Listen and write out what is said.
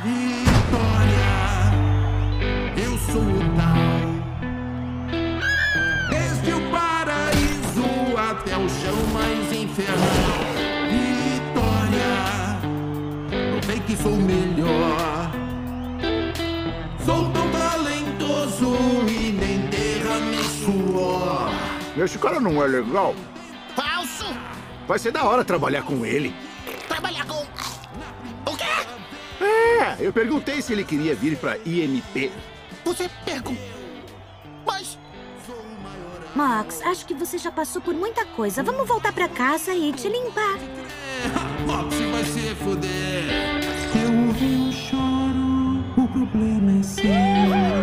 Vitória, eu sou o tal. Desde o paraíso até o chão mais infernal. Vitória, provei que sou o melhor. Sou tão talentoso e nem derramei suor. Esse cara não é legal. Falso! Vai ser da hora trabalhar com ele. Trabalhar com... O quê? É, eu perguntei se ele queria vir pra IMP. Você perguntou... Mas... Mox, acho que você já passou por muita coisa. Vamos voltar pra casa e te limpar. Moxie vai se fuder. Eu ouvi um choro, o problema é seu.